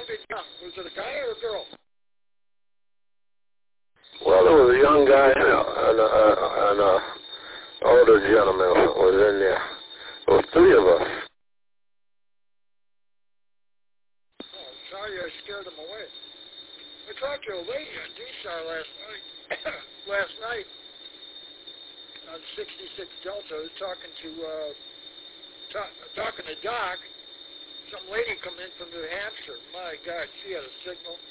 it young? Was it a guy or a girl? Well, there was a young guy and a older gentleman was in there. There was three of us. Oh, sorry I scared him away. I talked to a lady on D-Star last night on 66 Delta. I was talking to Doc. Some lady come in from New Hampshire. My God, she had a signal.